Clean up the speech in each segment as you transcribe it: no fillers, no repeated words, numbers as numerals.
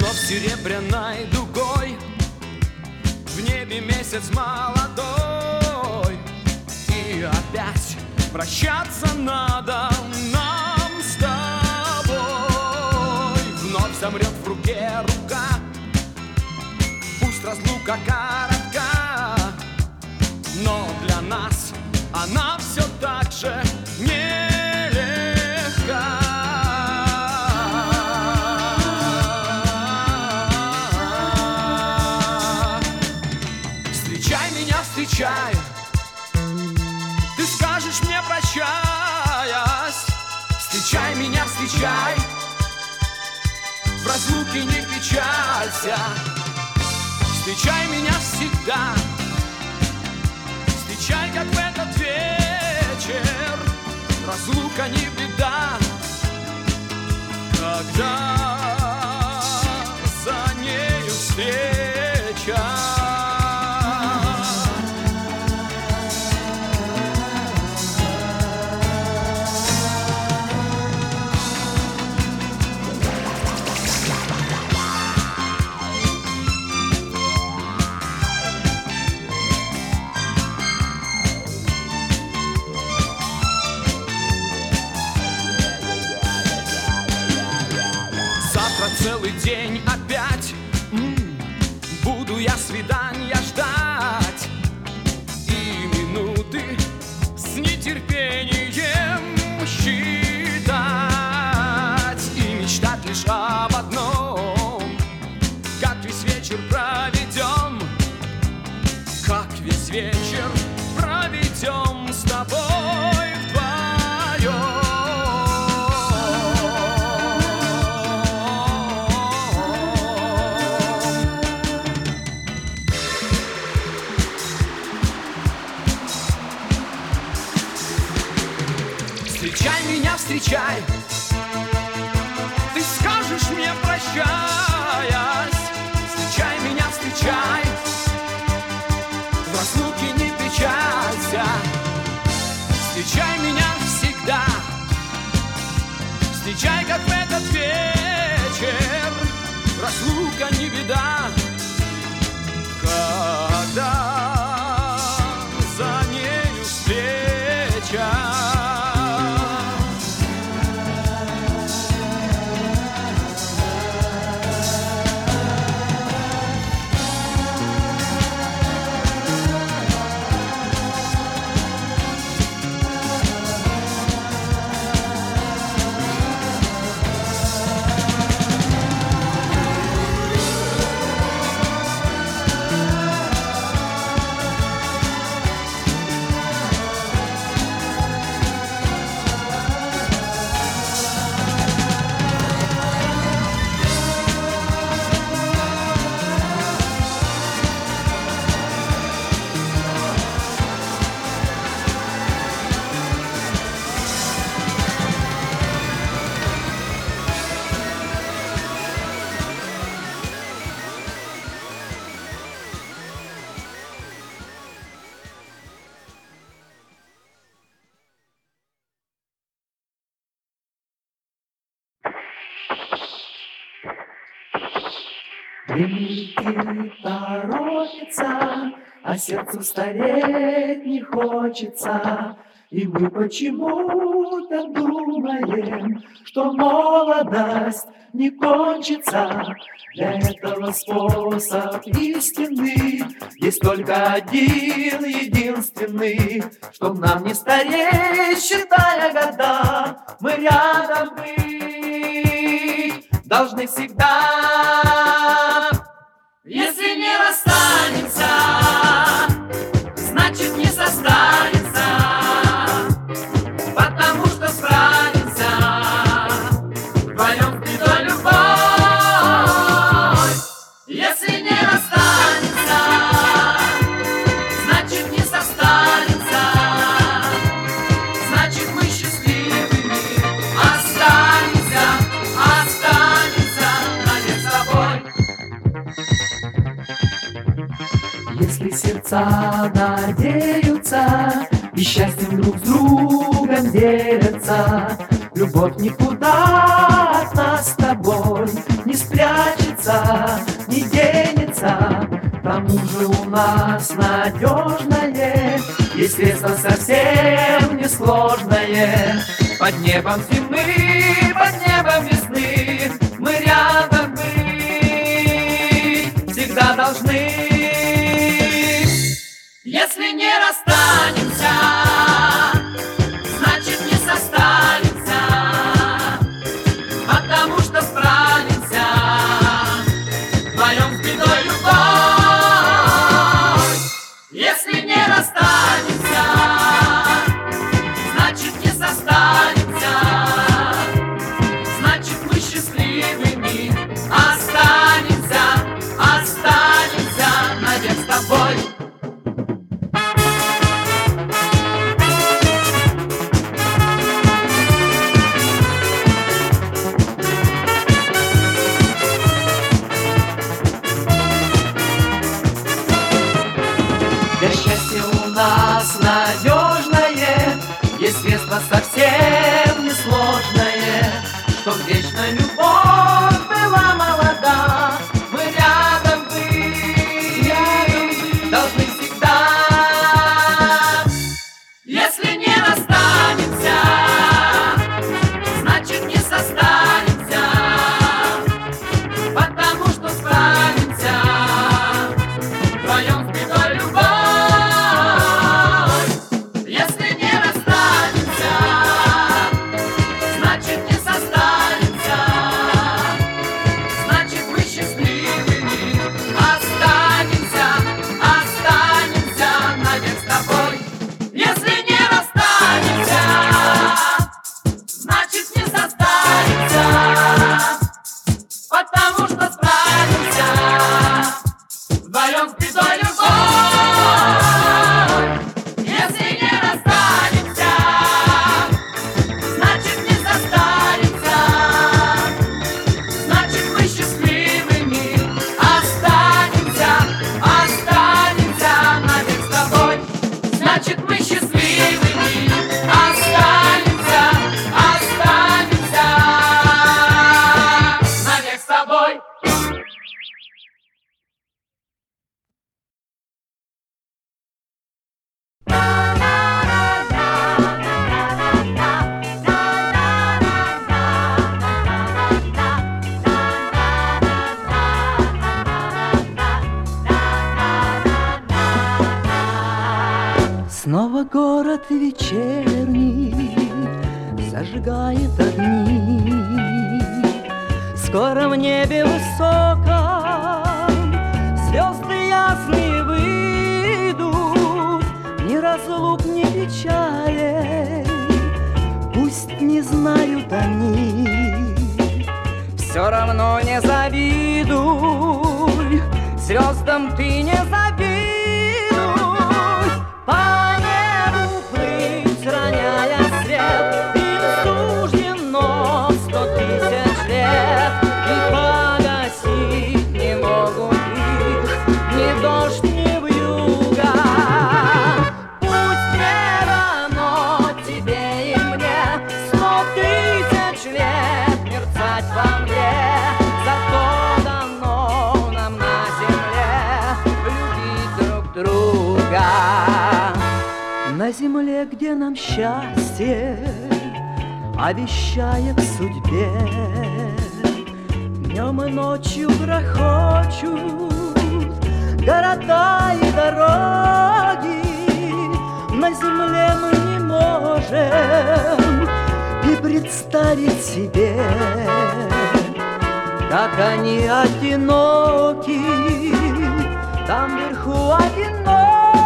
Вновь серебряной дугой в небе месяц молодой, и опять прощаться надо нам с тобой. Вновь замрет в руке рука, пусть разлука коротка, но для нас она все так же нелегка. Встречай меня, встречай, ты скажешь мне, прощаясь. Встречай меня, встречай, в разлуке не печалься. Встречай меня всегда, встречай, как в этот вечер. Разлука не беда, когда за нею встреча. Целый день опять буду я свидания ждать, и минуты с нетерпением считать, и мечтать лишь об одном: как весь вечер проведем, как весь вечер проведем с тобой вдвоем. Встречай меня, встречай, ты скажешь мне, прощаясь. Встречай меня, встречай, в разлуке не печалься. Встречай меня всегда, встречай, как в этот вечер. Разлука не беда, когда за нею встреча. Времени торопится, а сердцу стареть не хочется. И мы почему-то думаем, что молодость не кончится. Для этого способ истинный есть только один, единственный: чтоб нам не стареть, считая года, мы рядом быть должны всегда. Если не расстанемся, значит не состанется, потому что справимся вдвоем с бедой любовь. Если не расстанемся, значит не состанется, значит мы счастливыми останемся навек с тобой. Если сердца надеются и счастьем друг с другом делятся, любовь никуда от нас с тобой не спрячется. тому же у нас надежное есть средство совсем несложное. Под небом зимы, под небом весны мы рядом быть всегда должны. Если не расстанемся, значит не состаримся, потому что справимся вдвоем с бедой любовь. Если не расстанемся, значит не состаримся, значит мы счастливыми останемся, останемся навек с тобой. Для счастья у нас надежное есть средство совсем несложное, чтоб вечно любовь была молода. Мы рядом быть должны всегда. Если не расстанемся, значит не состаримся, потому что справимся вдвоем с бедой любовь. Если не расстанемся, значит не состаримся, значит мы счастливыми останемся, останемся навек с тобой. Если не расстанемся, значит не состаримся, потому что справимся вдвоем с бедой любовь. Если не расстанемся, значит не состаримся, значит мы счастливыми останемся, останемся навек с тобой. Значит мы счастливыми останемся, останемся навек с тобой. Снова город вечерний зажигает огни. Скоро в небе высоком звезды ясные выйдут. Ни разлук, ни печалей пусть не знают они. Все равно не завидуй, звездам ты не завидуй. По небу плыть, роняя свет, им суждено 100 000 лет. И погасить не могут их ни дождь, ни вьюга. Пусть не дано тебе и мне 100 000 лет мерцать во мгле. Зато дано нам на земле любить друг друга. На земле, где нам счастье обещает судьбе, днем и ночью грохочут города и дороги. На земле мы не можем и представить себе, как они одиноки, там вверху одиноки.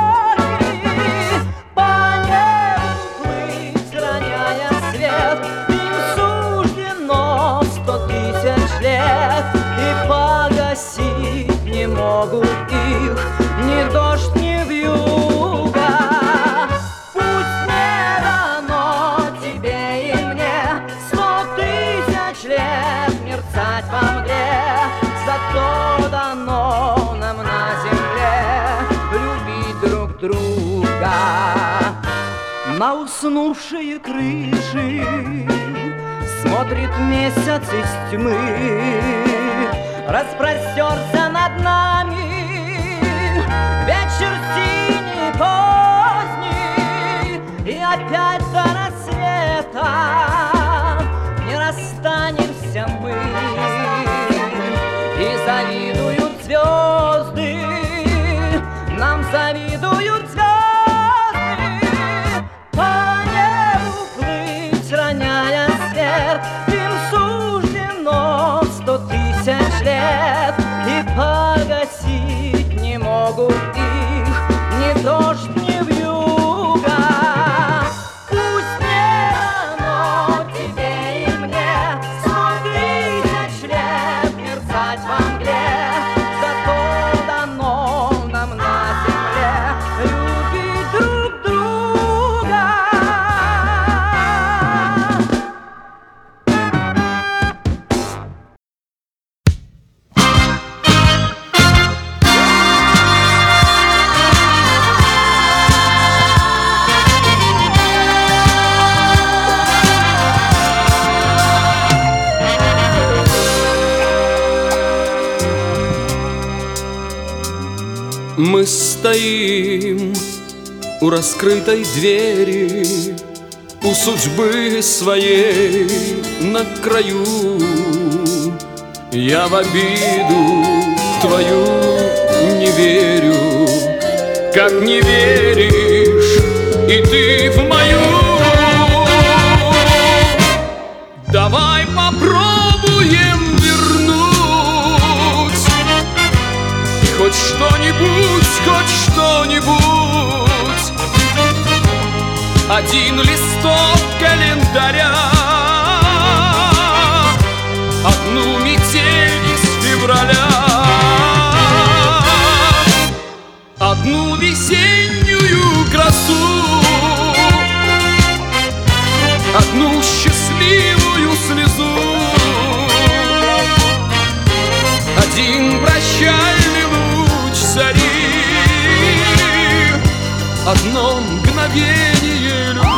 По небу плыть, роняя свет, им суждено 100 000 лет. И погасить не могут их ни дождь, ни вьюга. Пусть не дано тебе и мне 100 000 лет мерцать во мгле. Зато дано нам на земле любить друг друга. На уснувшие крыши смотрит месяц из тьмы, распростерся над нами вечер синий поздний, и опять до рассвета не расстанемся мы. И завидуют звезды, нам завидуют звезды. По небу плыть, роняя свет, им суждено 100 тысяч лет. И погасить не могут их ни дождь, ни вьюга. Пусть не дано тебе и мне 100 тысяч лет мерцать во мгле, зато дано нам на земле любить друг друга. Мы стоим у раскрытой двери, у судьбы своей на краю. Я в обиду твою не верю, как не веришь и ты в мою. Давай попробуем вернуть хоть что-нибудь, хоть что-нибудь. Один листок календаря, одну метель из февраля, одну весеннюю красу, одну счастливую слезу, один прощальный луч зари, одно мгновение любви.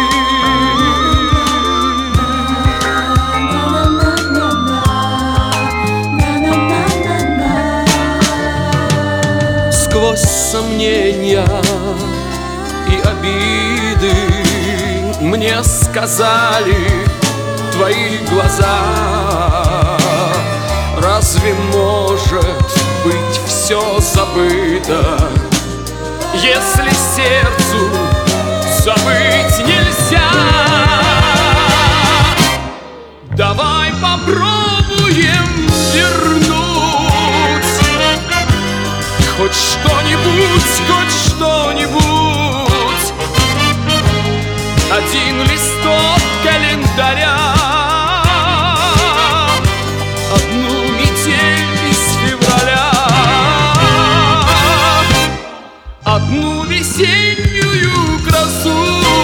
Сквозь сомнения и обиды мне сказали твои глаза: разве может быть все забыто, если сердцу забыть нельзя? Давай попробуем вернуть хоть что-нибудь, хоть что-нибудь. Один листок календаря, одну метель из февраля, одну весеннюю красу,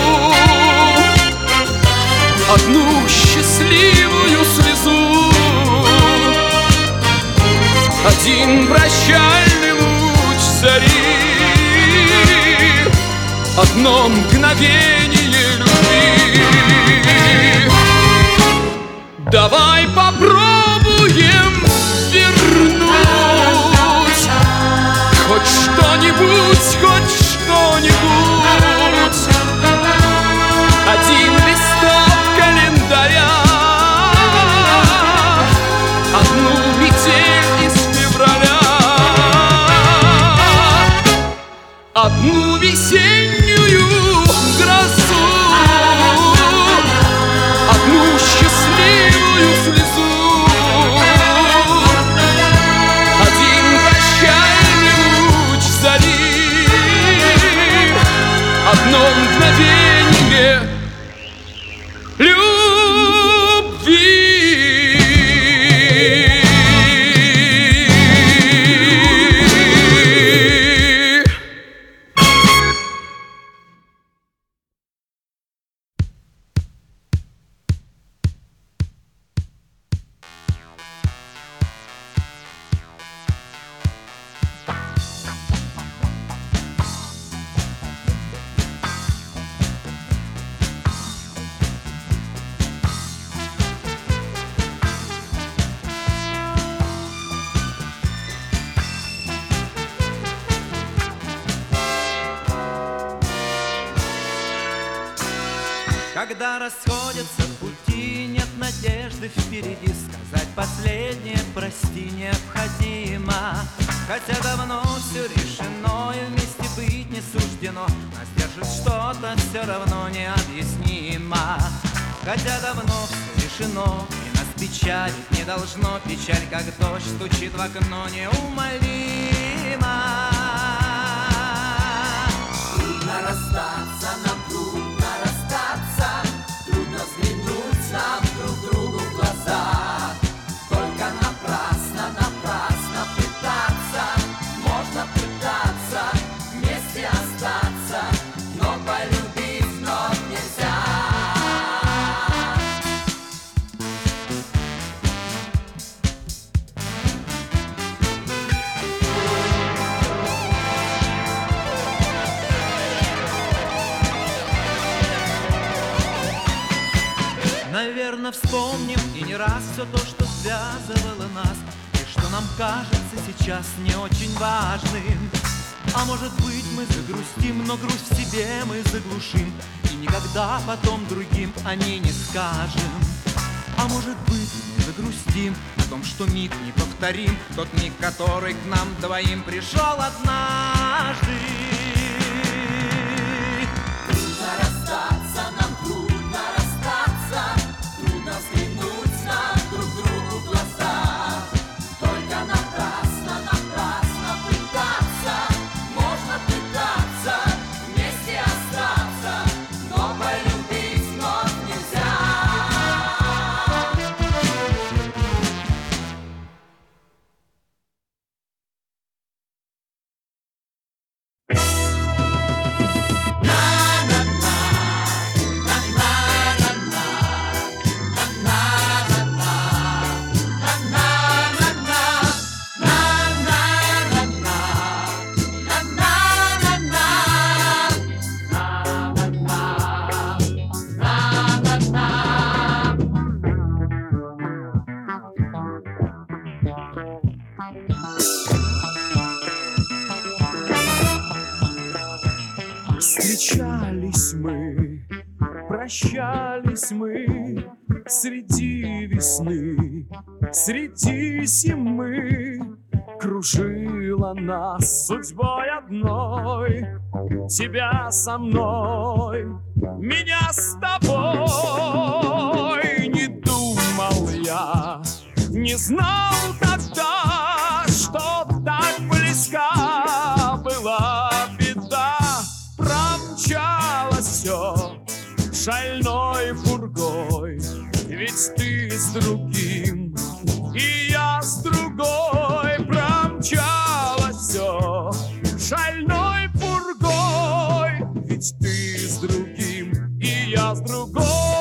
одну счастливую слезу, один прощальный луч зари, одно мгновение любви. Давай попробуем вернуть хоть что-нибудь, хоть что-нибудь. Один листок календаря, одну метель из февраля, одну весеннюю грозу, одну счастливую слезу, Когда расходятся пути, нет надежды впереди. Сказать последнее прости необходимо. Хотя давно все решено и вместе быть не суждено, нас держит что-то все равно необъяснимо. Хотя давно все решено и нас печалить не должно. Печаль, как дождь, стучит в окно неумолимо. Трудно расстаться, нам трудно расстаться. Трудно взглянуть нам друг другу в глаза. Только напрасно, напрасно пытаться. Можно пытаться вместе остаться, но полюбить вновь нельзя. Наверно, вспомним и не раз все то, что связывало нас, и что нам кажется сейчас не очень важным. А может быть, мы загрустим, но грусть в себе мы заглушим, и никогда потом другим о ней не скажем. А может быть, загрустим о том, что миг не повторим, тот миг, который к нам двоим пришел однажды. Трудно расстаться, нам трудно расстаться. Трудно взглянуть нам друг другу в глаза. Только напрасно, напрасно пытаться. Можно пытаться вместе остаться, но полюбить вновь нельзя. Встречались мы, прощались мы среди весны, среди зимы. Кружила нас судьбой одной, тебя со мной, меня с тобой. Не думал я, не знал тогда, что так близка была беда. Промчалось все шальной пургой, ведь ты с другим, и я с другой. Промчалось все шальной пургой, ведь ты с другим, и я с другой.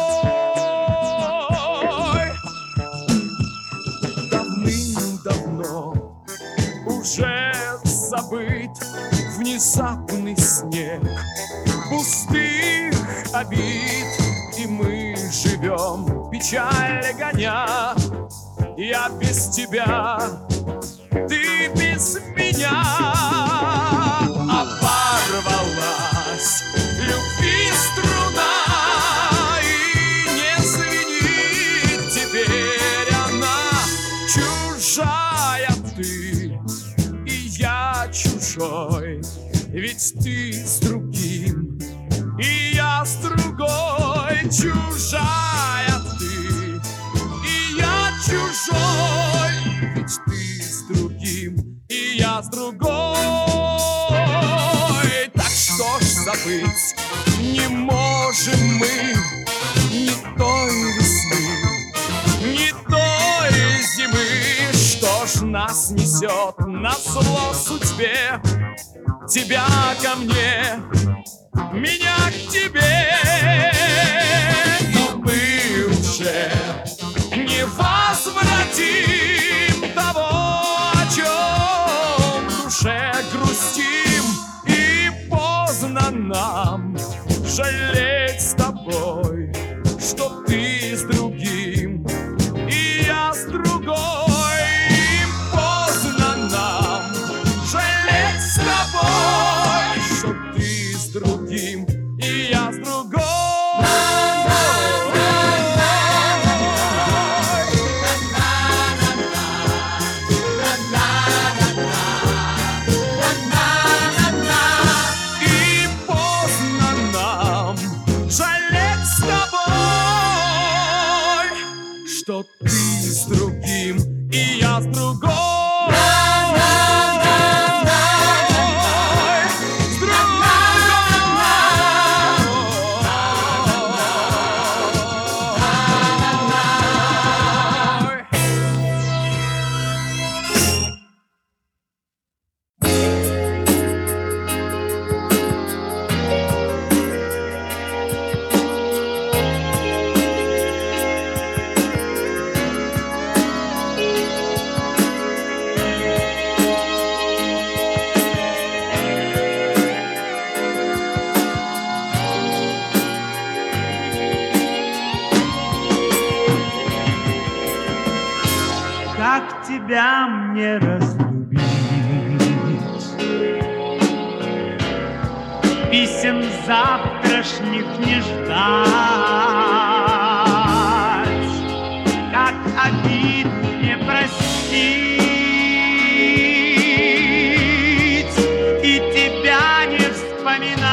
Давным-давно уже забыт внезапный снег пустых обид, и мы живем, печаль гоня. Я без тебя, ты без меня. Оборвалась любви струна, и не звенит теперь она. Чужая ты, и я чужой, ведь ты с другим, и я с другой. Чужая ты, и я чужой, ведь ты с другим, и я с другой. Так что ж забыть не можем мы ни той весны, ни той зимы. Что ж нас несет назло судьбе? Тебя ко мне, меня к тебе. И мы уже не возвратим того, о чем в душе грустим. И поздно нам жалеть с тобой, что ты с другим, и я с другой. И поздно нам жалеть с тобой, что ты с другим, и я с другой. другим, и я с другой. Как тебя мне разлюбить? Писем завтрашних не ждать. Как обид не простить и тебя не вспоминать.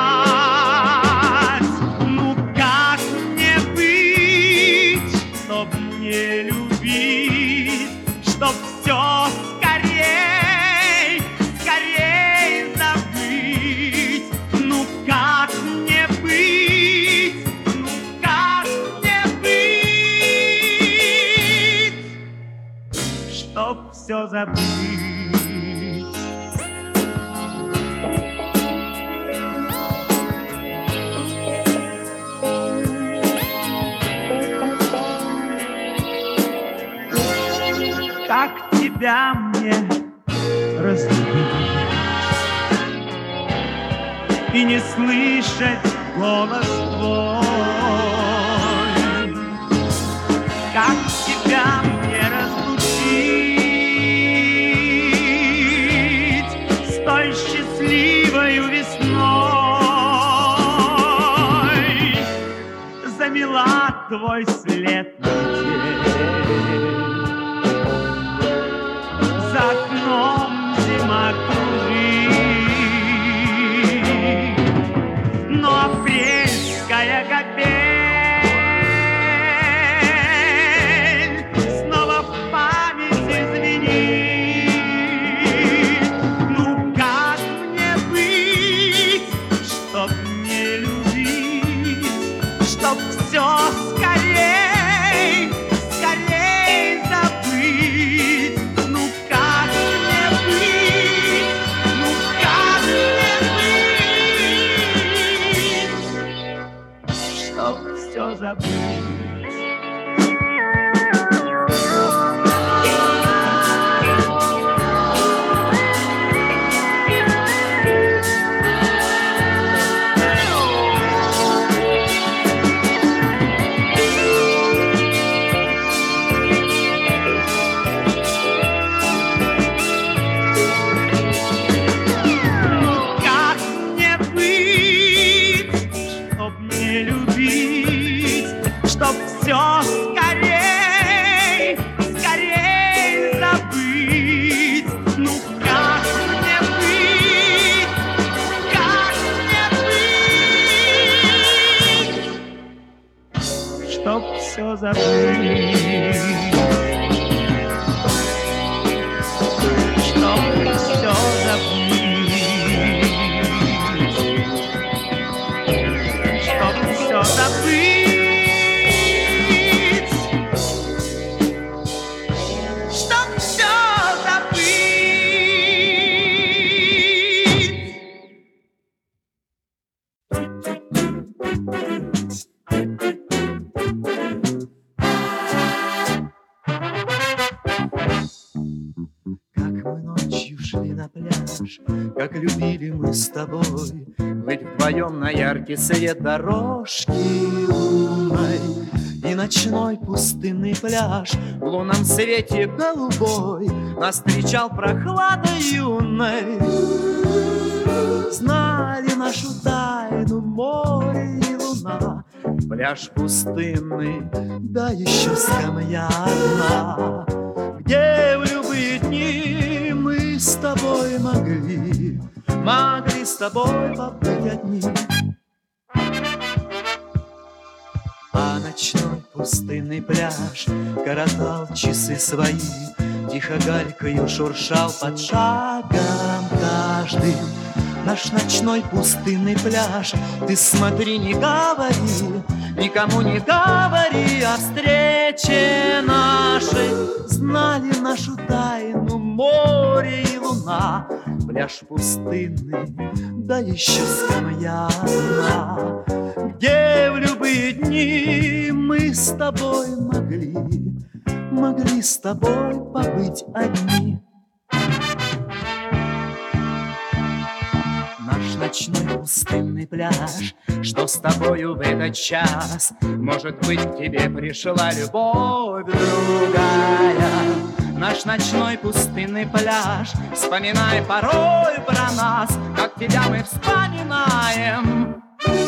Ну как мне быть, чтоб не любить? Чтоб все скорей, скорей забыть. Ну как мне быть? Ну как мне быть? Чтоб все забыть. Как тебя мне разлюбить и не слышать голос твой? Как тебя мне разлучить с той счастливою весной? Замела твой след метель. За окном зима кружит, но апрельская габель снова в памяти звенит. Ну как мне быть, чтоб не любить, чтоб все скорей, скорей забыть? Ну как мне быть, ну как мне быть, чтоб все забыть? Чтоб все скорей, скорей забыть. Ну как мне быть, как мне быть, чтоб все забыть, чтоб все забыть, чтоб все забыть. Как любили мы с тобой быть вдвоем на яркий свет дорожки лунной и ночной пустынный пляж в лунном свете голубой нас встречал прохладой юной. Знали нашу тайну море и луна, пляж пустынный, да еще скамья одна, где в любые дни мы с тобой могли с тобой побыть одни. А ночной пустынный пляж коротал часы свои, тихо галькою шуршал под шагом каждым. Наш ночной пустынный пляж, ты смотри, не говори, никому не говори о встрече нашей. Знали нашу тайну море и луна, пляж пустынный, да еще скамья одна, где в любые дни мы с тобой могли с тобой побыть одни. Наш ночной пустынный пляж, что с тобою в этот час, может быть, к тебе пришла любовь другая. Наш ночной пустынный пляж, вспоминай порой про нас, как тебя мы вспоминаем.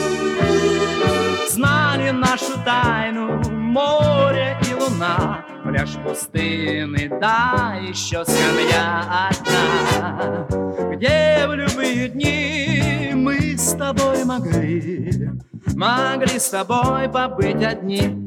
Знали нашу тайну море и луна, пляж пустынный, да еще скамья одна, где в любые дни мы с тобой могли с тобой побыть одни.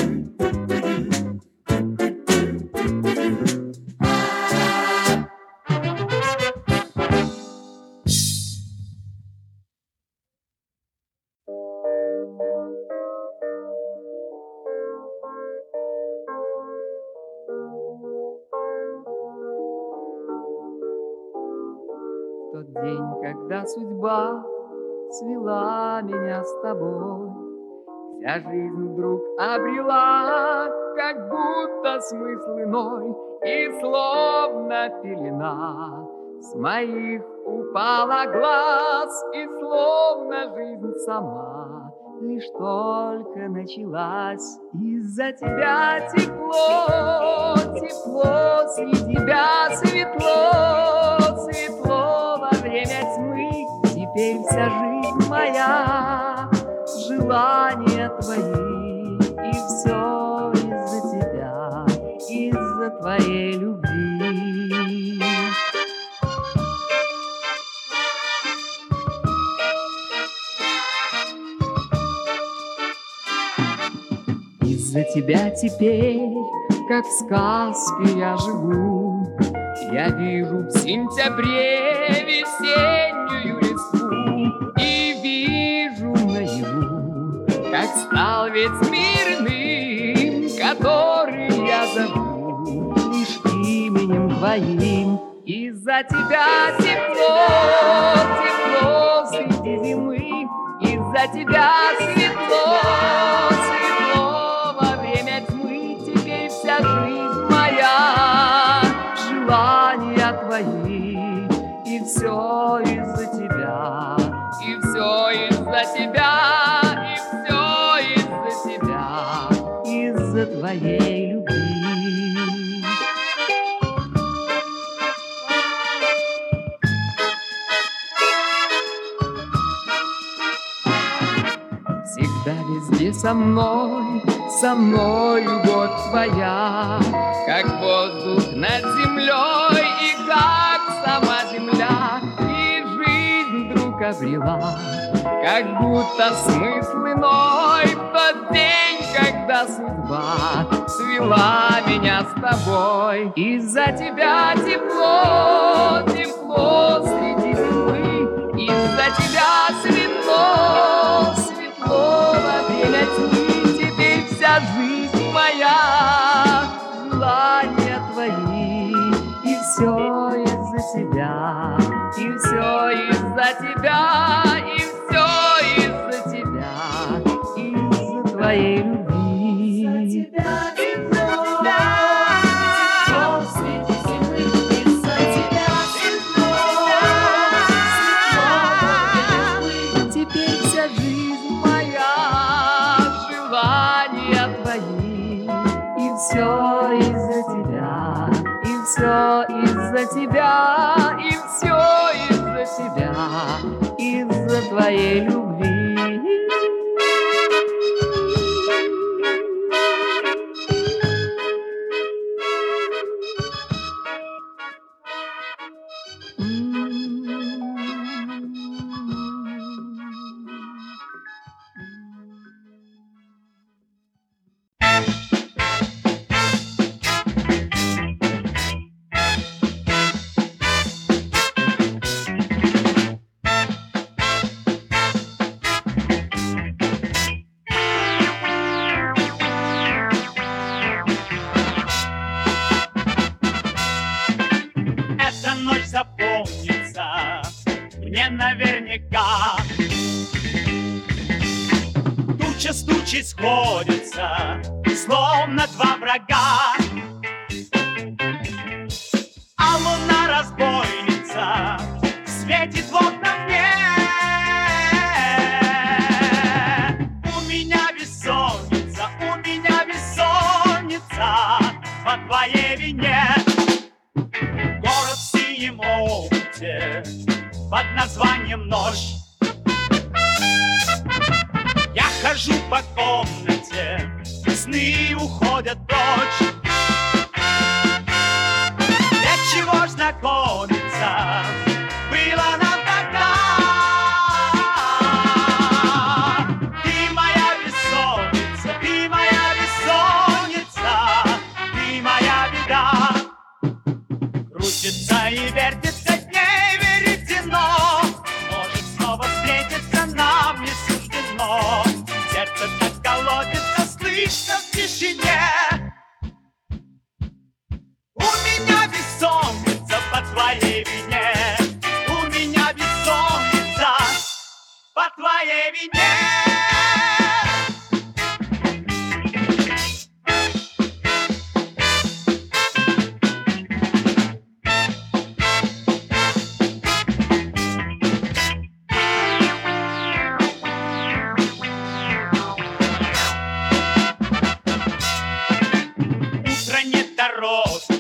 Тот день, когда судьба свела меня с тобой, вся жизнь вдруг обрела как будто смысл иной, и словно пелена с моих упала глаз, и словно жизнь сама лишь только началась. Из-за тебя тепло, тепло, среди тебя светло, светло во время тьмы. Теперь вся жизнь моя, желания твои, и все из-за тебя, из-за твоей любви. Из-за тебя теперь, как в сказке я живу, я вижу в сентябре весеннюю листву, и вижу наяву, как стал весь мир иным, который я зову лишь именем твоим. Из-за тебя тепло, тепло среди зимы, из-за тебя светло, светло во время тьмы. Теперь вся жизнь моя, желания твои, и все из-за тебя, и все из-за тебя, и все из-за тебя, из-за твоей любви. Всегда везде со мной любовь твоя, как воздух над землей и как сама земля. И жизнь вдруг обрела как будто смысл иной в тот день, когда судьба свела меня с тобой. Из-за тебя тепло, тепло среди зимы, из-за тебя светло, светло во время тьмы. Теперь вся жизнь моя, желания твои, и все из-за тебя, и все из-за тебя, и все из-за тебя, из-за твоей любви. Теперь вся жизнь моя, желания твои, и все из-за тебя, и все из-за тебя, и все из-за тебя, из-за твоей любви. наверняка. Туча с тучей сходятся, словно два врага, а луна разбойница светит в окна мне. У меня бессонница по твоей вине. Город в синем омуте под названием ночь. Я хожу по комнате, сны уходят прочь. Для чего ж знакомиться было нам тогда? Ты моя бессонница, ты моя бессонница, ты моя беда. Крутится и вертится дней веретено, может снова встретиться нам не суждено. Сердце так колотится, слышно в тишине. У меня бессонница по твоей вине, у меня бессонница по твоей вине. Утро не дорог,